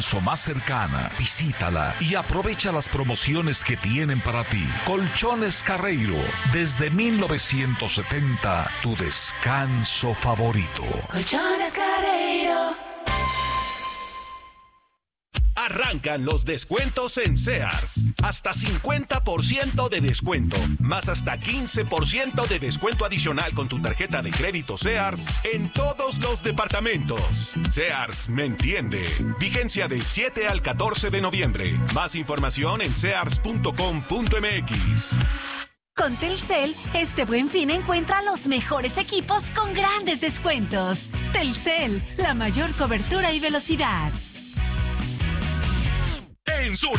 más cercana, visítala y aprovecha las promociones que tienen para ti. Colchones Carreiro, desde 1970, tu descanso favorito. Colchones Carreiro. Arrancan los descuentos en Sears. Hasta 50% de descuento, más hasta 15% de descuento adicional con tu tarjeta de crédito Sears en todos los departamentos. Sears me entiende. Vigencia del 7 al 14 de noviembre. Más información en sears.com.mx. Con Telcel, este Buen Fin encuentra los mejores equipos con grandes descuentos. Telcel, la mayor cobertura y velocidad. En Sur